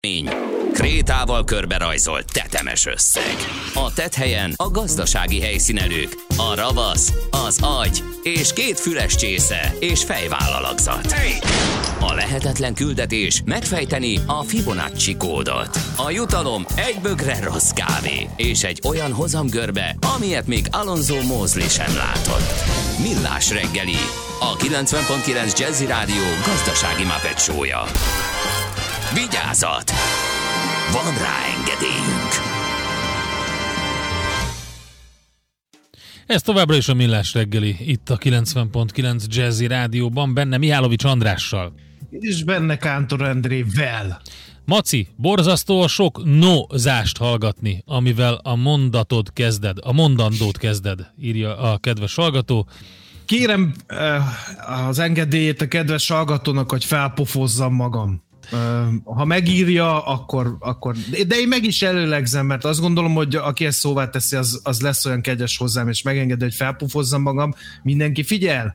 Krétával körberajzolt tetemes összeg. A tetthelyen a gazdasági helyszínelők, a ravasz, az agy és két füles csésze és fejvállalakzat. A lehetetlen küldetés megfejteni a Fibonacci kódot. A jutalom egy bögre rossz kávé és egy olyan hozamgörbe, amilyet még Alonso Mosley sem látott. Millás reggeli, a 90.9 Jazzy Rádió gazdasági Muppet show-ja. Vigyázat! Van rá engedélyünk! Ez továbbra is a Millás reggeli, itt a 90.9 Jazzy Rádióban, benne Mihálovics Andrással. És benne Kántor Endrével. Maci, borzasztó a sok no-zást hallgatni, amivel a mondandót kezded, írja a kedves hallgató. Kérem az engedélyét a kedves hallgatónak, hogy felpofozzam magam. Ha megírja, akkor... De én meg is előlegzem, mert azt gondolom, hogy aki ezt szóvá teszi, az lesz olyan kegyes hozzám, és megengedi, hogy felpofozzam magam. Mindenki figyel?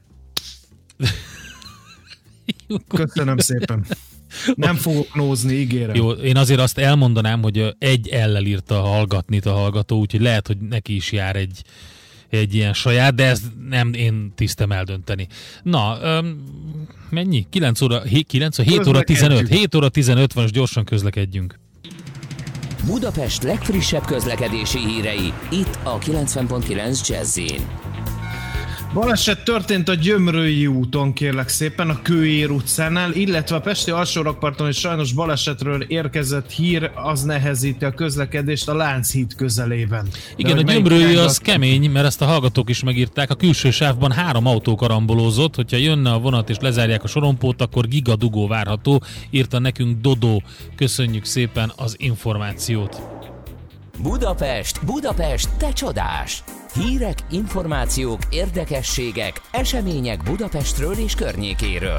Köszönöm szépen. Nem fogok nózni, ígérem. Jó, én azért azt elmondanám, hogy egy ellel írta hallgatnit a hallgató, úgyhogy lehet, hogy neki is jár egy ilyen saját, de ezt nem én tisztem eldönteni. Na, mennyi? 7 óra 15. 7 óra 15 van, és gyorsan közlekedjünk. Budapest legfrissebb közlekedési hírei, itt a 90.9 Jazzyn. Baleset történt a Gyömrői úton, kérlek szépen, a Kőér utcánál, illetve a pesti alsórakparton is sajnos balesetről érkezett hír, az nehezíti a közlekedést a Lánchíd közelében. Igen, a Gyömrői az kemény, mert ezt a hallgatók is megírták. A külső sávban 3 autó karambolózott, hogyha jönne a vonat és lezárják a sorompót, akkor gigadugó várható, írta nekünk Dodó. Köszönjük szépen az információt. Budapest, te csodás! Hírek, információk, érdekességek, események Budapestről és környékéről.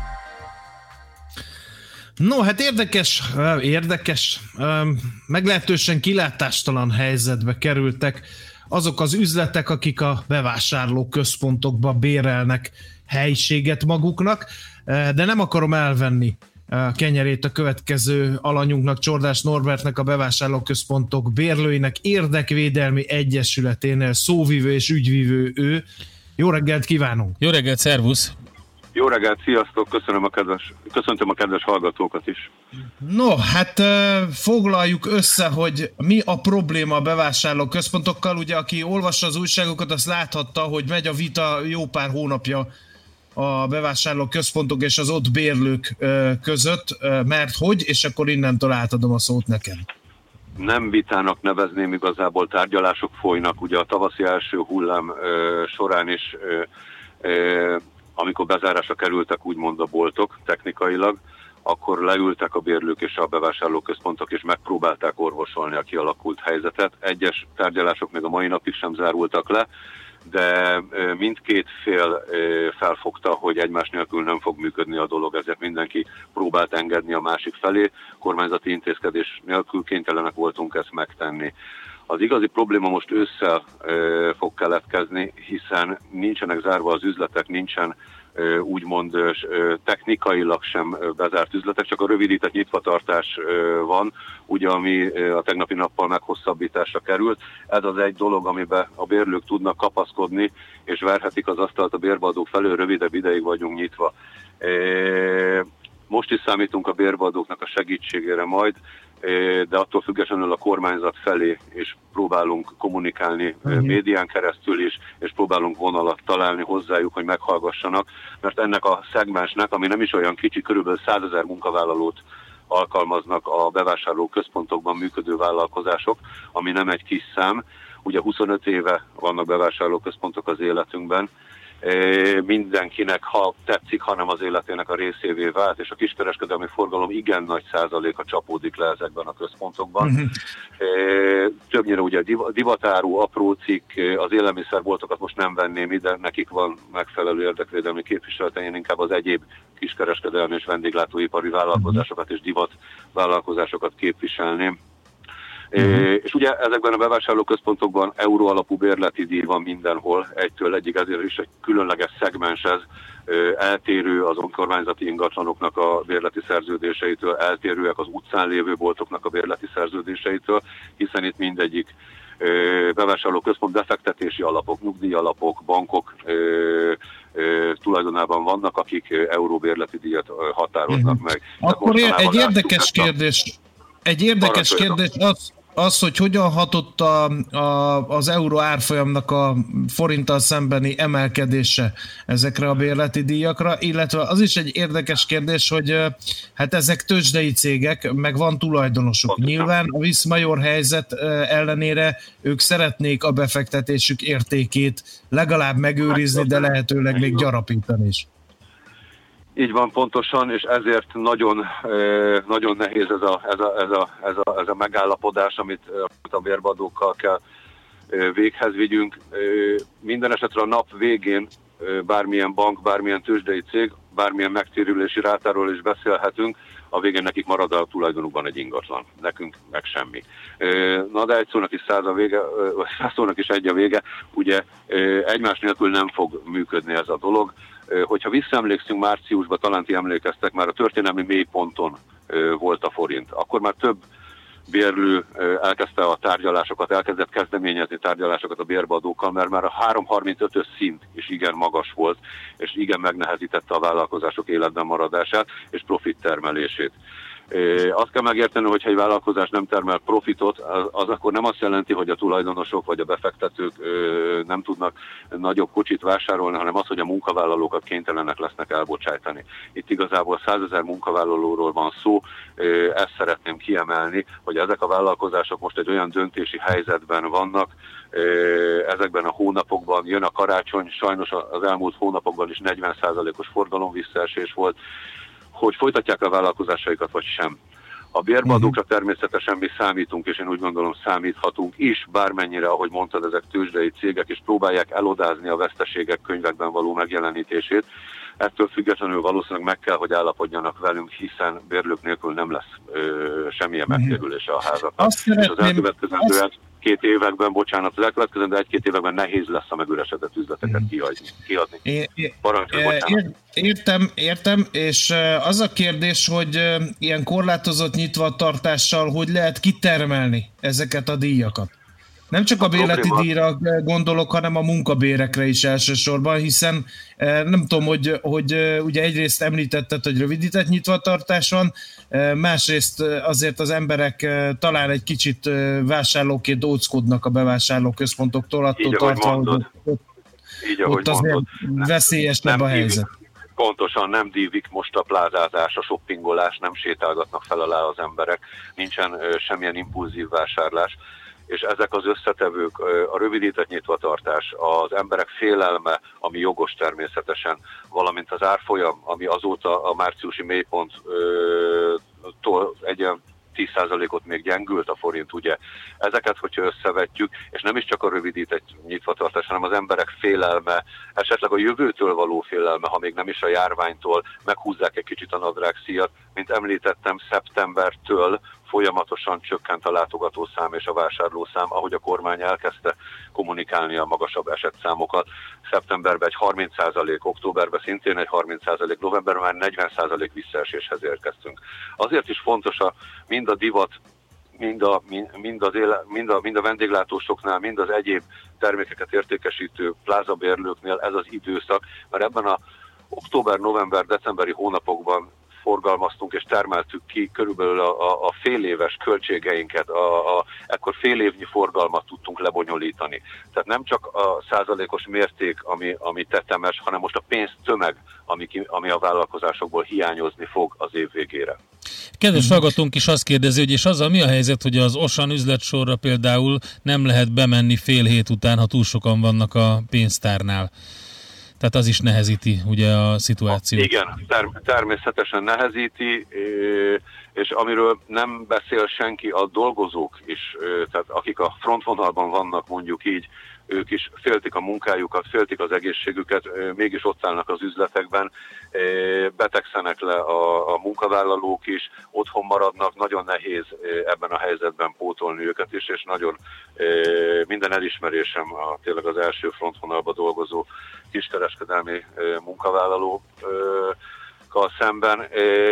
No, hát érdekes, meglehetősen kilátástalan helyzetbe kerültek azok az üzletek, akik a bevásárlóközpontokba bérelnek helyiséget maguknak, de nem akarom elvenni kenyerét a következő alanyunknak, Csordás Norbertnek, a bevásárlóközpontok bérlőinek érdekvédelmi egyesületénél szóvivő és ügyvivő ő. Jó reggelt kívánunk! Jó reggelt, szervusz! Jó reggelt, sziasztok! Köszöntöm a kedves hallgatókat is. No, hát foglaljuk össze, hogy mi a probléma a bevásárlóközpontokkal. Ugye, aki olvassa az újságokat, azt láthatta, hogy megy a vita jó pár hónapja a bevásárlóközpontok és az ott bérlők között, mert hogy, és akkor innentől átadom a szót nekem. Nem vitának nevezném, igazából tárgyalások folynak, ugye a tavaszi első hullám során is, amikor bezárásra kerültek úgymond a boltok technikailag, akkor leültek a bérlők és a bevásárlóközpontok, és megpróbálták orvosolni a kialakult helyzetet. Egyes tárgyalások még a mai napig sem zárultak le, de mindkét fél felfogta, hogy egymás nélkül nem fog működni a dolog, ezért mindenki próbált engedni a másik felé, kormányzati intézkedés nélkül kénytelenek voltunk ezt megtenni. Az igazi probléma most ősszel fog keletkezni, hiszen nincsenek zárva az üzletek, nincsen úgymond technikailag sem bezárt üzletek, csak a rövidített nyitvatartás van, ugye, ami a tegnapi nappal meghosszabbításra került. Ez az egy dolog, amiben a bérlők tudnak kapaszkodni, és verhetik az asztalt a bérbeadók felől, rövidebb ideig vagyunk nyitva. Most is számítunk a bérbeadóknak a segítségére majd, de attól függetlenül a kormányzat felé is próbálunk kommunikálni médián keresztül is, és próbálunk vonalat találni hozzájuk, hogy meghallgassanak, mert ennek a szegmensnek, ami nem is olyan kicsi, körülbelül 100 000 munkavállalót alkalmaznak a bevásárló központokban működő vállalkozások, ami nem egy kis szám. Ugye 25 éve vannak bevásárlóközpontok az életünkben, mindenkinek, ha tetszik, hanem az életének a részévé vált, és a kiskereskedelmi forgalom igen nagy százaléka csapódik le ezekben a központokban. Többnyire ugye divatáru, apró cikk, az élelmiszerboltokat most nem venném ide, nekik van megfelelő érdekvédelmi képviselete, én inkább az egyéb kiskereskedelmi és vendéglátóipari vállalkozásokat és divat vállalkozásokat képviselném. És ugye ezekben a bevásárlóközpontokban euró alapú bérleti díj van mindenhol, egytől egyig, ezért is egy különleges szegmens ez, eltérő az önkormányzati ingatlanoknak a bérleti szerződéseitől, eltérőek az utcán lévő boltoknak a bérleti szerződéseitől, hiszen itt mindegyik bevásárlóközpont befektetési alapok, nyugdíjalapok, bankok tulajdonában vannak, akik euróbérleti díjat határoznak meg. Akkor egy érdekes kérdés. Az, hogy hogyan hatott az euró árfolyamnak a forinttal szembeni emelkedése ezekre a bérleti díjakra, illetve az is egy érdekes kérdés, hogy hát ezek tőzsdei cégek, meg van tulajdonosuk. Nyilván a viszmajor helyzet ellenére ők szeretnék a befektetésük értékét legalább megőrizni, de lehetőleg még gyarapítani is. Így van, pontosan, és ezért nagyon, nagyon nehéz ez a megállapodás, amit a bérbeadókkal kell véghez vigyünk. Minden esetre a nap végén bármilyen bank, bármilyen tőzsdei cég, bármilyen megtérülési rátáról is beszélhetünk, a végén nekik marad a tulajdonukban egy ingatlan, nekünk meg semmi. Na de egy szónak is 100 a vége, vagy 100 szónak is egy a vége, ugye egymás nélkül nem fog működni ez a dolog. Hogyha visszaemlékszünk márciusban, talán ti emlékeztek, már a történelmi mélyponton volt a forint, akkor már több bérlő elkezdte a tárgyalásokat, elkezdett kezdeményezni tárgyalásokat a bérbeadókkal, mert már a 3,35-ös szint is igen magas volt, és igen megnehezítette a vállalkozások életben maradását és profit termelését. Azt kell megérteni, hogyha egy vállalkozás nem termel profitot, az akkor nem azt jelenti, hogy a tulajdonosok vagy a befektetők nem tudnak nagyobb kocsit vásárolni, hanem az, hogy a munkavállalókat kénytelenek lesznek elbocsájtani. Itt igazából 100 000 munkavállalóról van szó, ezt szeretném kiemelni, hogy ezek a vállalkozások most egy olyan döntési helyzetben vannak, ezekben a hónapokban jön a karácsony, sajnos az elmúlt hónapokban is 40%-os forgalom visszaesés volt, hogy folytatják a vállalkozásaikat, vagy sem. A bérbeadókra természetesen mi számítunk, és én úgy gondolom számíthatunk is, bármennyire, ahogy mondtad, ezek tőzsdei cégek, és próbálják elodázni a veszteségek könyvekben való megjelenítését. Ettől függetlenül valószínűleg meg kell, hogy állapodjanak velünk, hiszen bérlők nélkül nem lesz semmilyen megtérülése a házaknak. És az elkövetkezendő egy-két években nehéz lesz a megüresedett üzleteket kiadni. Értem, és az a kérdés, hogy ilyen korlátozott nyitvatartással hogy lehet kitermelni ezeket a díjakat? Nem csak a bérleti díjra gondolok, hanem a munkabérekre is elsősorban, hiszen nem tudom, hogy ugye egyrészt említetted, hogy rövidített nyitvatartás van, másrészt azért az emberek talán egy kicsit vásárlóként óckodnak a bevásárlóközpontoktól, attól tartva, hogy ott azért veszélyesebb a helyzet. Pontosan, nem dívik most a plázázás, a shoppingolás, nem sétálgatnak fel alá az emberek, nincsen semmilyen impulzív vásárlás, és ezek az összetevők, a rövidített nyitvatartás, az emberek félelme, ami jogos természetesen, valamint az árfolyam, ami azóta a márciusi mélyponttól egy 10%-ot még gyengült a forint, ugye. Ezeket, hogyha összevetjük, és nem is csak a rövidített nyitvatartás, hanem az emberek félelme, esetleg a jövőtől való félelme, ha még nem is a járványtól, meghúzzák egy kicsit a nadrágszíjat. Mint említettem, szeptembertől folyamatosan csökkent a látogatószám és a vásárlószám, ahogy a kormány elkezdte kommunikálni a magasabb esetszámokat. Szeptemberben egy 30%, októberben szintén egy 30%, novemberben már 40% visszaeséshez érkeztünk. Azért is fontos mind a divat, mind a vendéglátósoknál, mind az egyéb termékeket értékesítő plázabérlőknél ez az időszak, mert ebben a október, november, decemberi hónapokban forgalmaztunk és termeltük ki körülbelül a fél éves költségeinket, ekkor fél évnyi forgalmat tudtunk lebonyolítani. Tehát nem csak a százalékos mérték, ami tetemes, hanem most a pénztömeg, ami a vállalkozásokból hiányozni fog az év végére. Kedves hallgatónk is azt kérdezi, hogy és azzal mi a helyzet, hogy az Osan üzletsorra például nem lehet bemenni fél hét után, ha túl sokan vannak a pénztárnál. Tehát az is nehezíti ugye a szituációt. Igen, természetesen nehezíti, és amiről nem beszél senki, a dolgozók is, tehát akik a frontvonalban vannak, mondjuk így, ők is féltik a munkájukat, féltik az egészségüket, mégis ott állnak az üzletekben, betegszenek le a munkavállalók is, otthon maradnak, nagyon nehéz ebben a helyzetben pótolni őket is, és nagyon minden elismerésem tényleg az első frontvonalban dolgozó kiskereskedelmi munkavállalókkal szemben.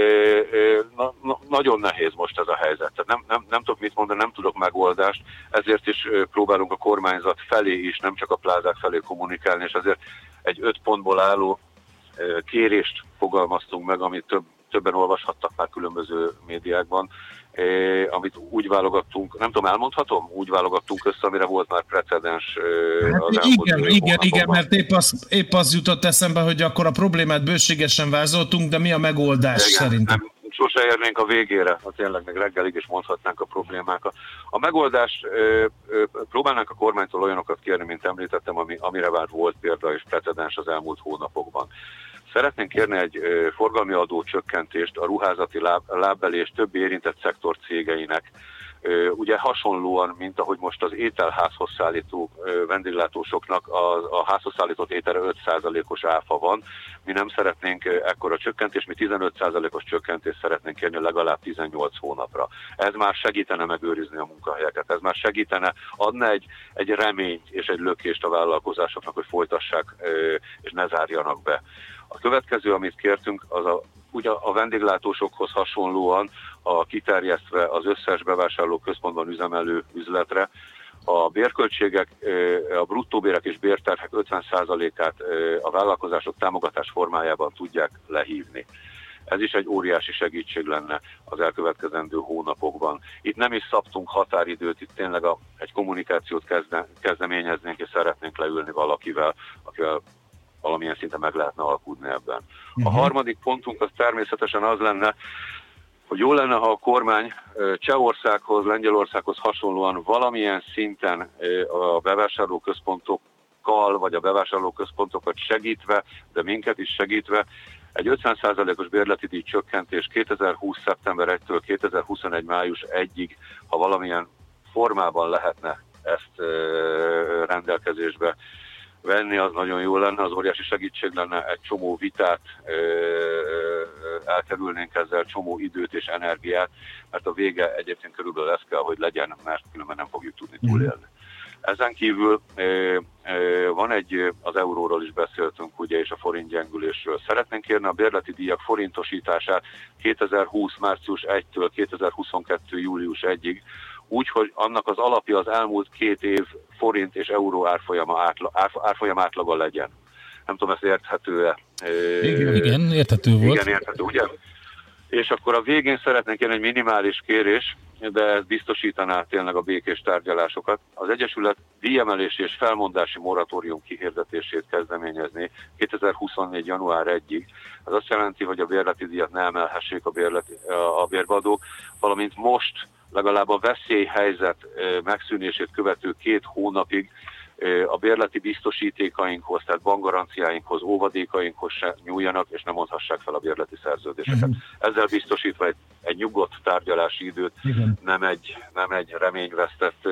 Nagyon nehéz most ez a helyzet. Tehát nem tudok mit mondani, nem tudok megoldást, ezért is próbálunk a kormányzat felé is, nem csak a plázák felé kommunikálni, és ezért egy 5 pontból álló kérést fogalmaztunk meg, amit többen olvashattak már különböző médiákban, amit úgy válogattunk, nem tudom, elmondhatom? Úgy válogattunk össze, amire volt már precedens. Igen, mert épp az jutott eszembe, hogy akkor a problémát bőségesen vázoltunk, de mi a megoldás szerintem? Sose érnénk a végére, tényleg még reggelig is mondhatnánk a problémákat. A megoldás, próbálnánk a kormánytól olyanokat kérni, mint említettem, amire már volt példa és precedens az elmúlt hónapokban. Szeretnénk kérni egy forgalmi adó csökkentést a ruházati lábbeli és többi érintett szektor cégeinek. Ugye hasonlóan, mint ahogy most az ételházhoz szállító vendéglátósoknak a házhoz szállított ételre 5%-os áfa van. Mi nem szeretnénk ekkora csökkentést, mi 15%-os csökkentést szeretnénk kérni legalább 18 hónapra. Ez már segítene megőrizni a munkahelyeket, ez már segítene, adna egy reményt és egy lökést a vállalkozásoknak, hogy folytassák és ne zárjanak be. A következő, amit kértünk, az ugye a vendéglátósokhoz hasonlóan kiterjesztve az összes bevásárlóközpontban üzemelő üzletre, a bérköltségek, a bruttóbérek és bérterhek 50%-át a vállalkozások támogatás formájában tudják lehívni. Ez is egy óriási segítség lenne az elkövetkezendő hónapokban. Itt nem is szabtunk határidőt, itt tényleg egy kommunikációt kezdeményeznénk, és szeretnénk leülni valakivel, akivel valamilyen szinten meg lehetne alkudni ebben. A harmadik pontunk az természetesen az lenne, hogy jó lenne, ha a kormány Csehországhoz, Lengyelországhoz hasonlóan valamilyen szinten a bevásárlóközpontokkal, vagy a bevásárlóközpontokat segítve, de minket is segítve, egy 50%-os bérleti díj csökkentés 2020. szeptember 1-től 2021. május 1-ig, ha valamilyen formában lehetne ezt rendelkezésbe venni, az nagyon jó lenne, az óriási segítség lenne, egy csomó vitát elkerülnénk ezzel, csomó időt és energiát, mert a vége egyébként körülbelül ez kell, hogy legyen, mert különben nem fogjuk tudni túlélni. Ezen kívül van az euróról is beszéltünk, ugye, és a forint gyengülésről. Szeretnénk kérni a bérleti díjak forintosítását 2020. március 1-től 2022. július 1-ig, úgy, hogy annak az alapja az elmúlt 2 év forint és euró árfolyam átlaga legyen. Nem tudom, ez érthető-e? Igen, érthető volt. Igen, érthető, ugye? És akkor a végén szeretnénk kérni egy minimális kérés, de ez biztosítaná tényleg a békés tárgyalásokat. Az Egyesület díjemelési és felmondási moratórium kihirdetését kezdeményezni 2024. január 1-ig. Ez azt jelenti, hogy a bérleti díjat ne emelhessék a bérbeadók, valamint most legalább a veszélyhelyzet megszűnését követő 2 hónapig a bérleti biztosítékainkhoz, tehát bankgaranciáinkhoz, óvadékainkhoz se nyúljanak, és nem mondhassák fel a bérleti szerződéseket. Ezzel biztosítva egy nyugodt tárgyalási időt, nem egy reményvesztett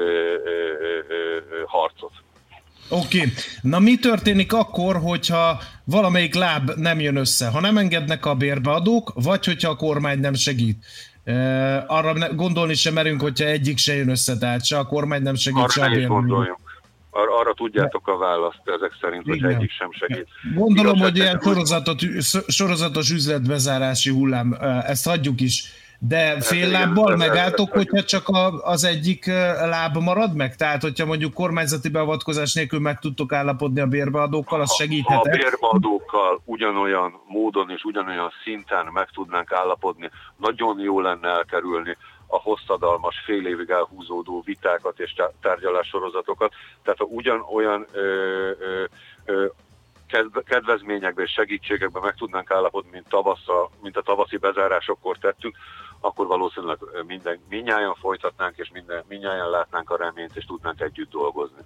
harcot. Oké. Na mi történik akkor, hogyha valamelyik láb nem jön össze? Ha nem engednek a bérbeadók, vagy hogyha a kormány nem segít? Arra gondolni sem merünk, hogyha egyik se jön össze, tehát se a kormány nem segít, se a bérbeadók. Arra tudjátok a választ ezek szerint, hogy egyik sem segít. Gondolom, hogy ilyen sorozatos üzletbezárási hullám, ezt hagyjuk is. De fél lábbal megálltok, hogyha csak az egyik láb marad meg? Tehát, hogyha mondjuk kormányzati beavatkozás nélkül meg tudtok állapodni a bérbeadókkal, az segíthet? Ha a bérbeadókkal ugyanolyan módon és ugyanolyan szinten meg tudnánk állapodni, nagyon jó lenne elkerülni a hosszadalmas, fél évig elhúzódó vitákat és tárgyalássorozatokat. Tehát ha ugyanolyan kedvezményekben és segítségekben meg tudnánk állapodni, mint a tavaszi bezárásokkor tettünk, akkor valószínűleg mindnyájan folytatnánk, és mindnyájan látnánk a reményt, és tudnánk együtt dolgozni.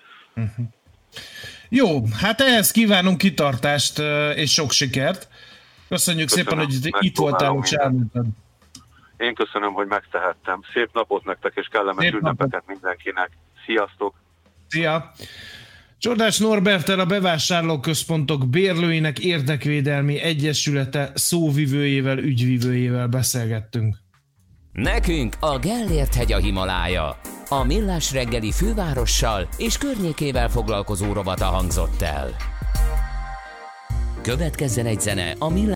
Jó, hát ehhez kívánunk kitartást és sok sikert. Köszönjük szépen, hogy itt voltál, és elmondtad. Én köszönöm, hogy megtehettem. Szép napot nektek, és kellemes ünnepeket mindenkinek. Sziasztok! Szia! Csordás Norberttel, a Bevásárlóközpontok Bérlőinek Érdekvédelmi Egyesülete szóvivőjével, ügyvivőjével beszélgettünk. Nekünk a Gellért-hegy a Himalája. A Millás reggeli fővárossal és környékével foglalkozó rovata hangzott el. Következzen egy zene a Millás